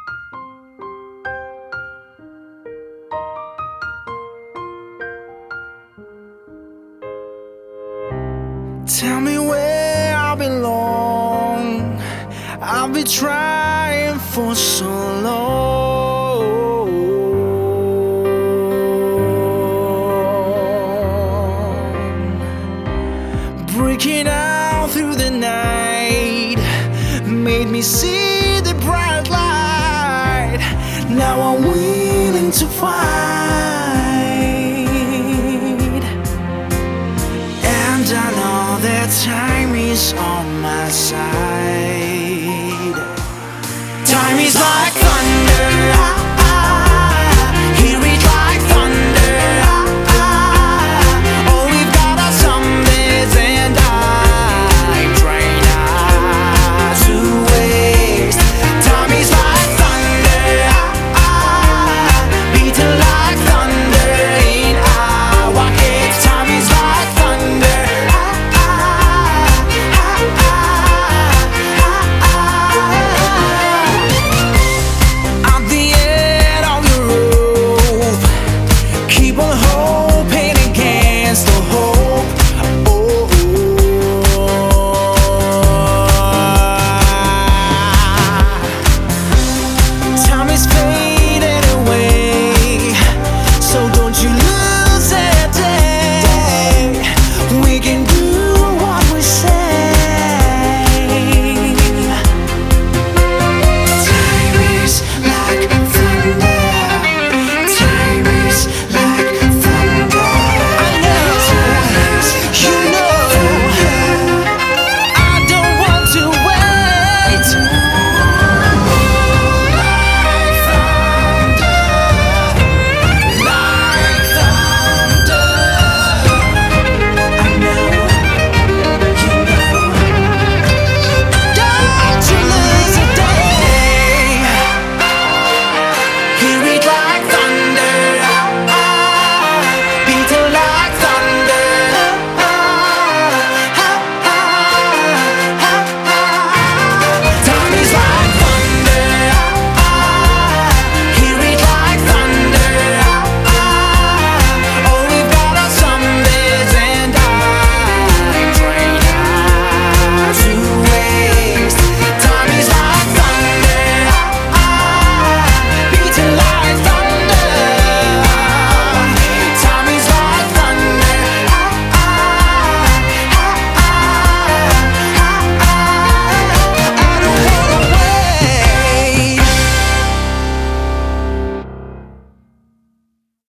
Tell me where I belong. I've been trying for so long. Breaking out through the night made me see the bright light. Now I'm willing to fight, and I know that time is on my side. Time is like thunder.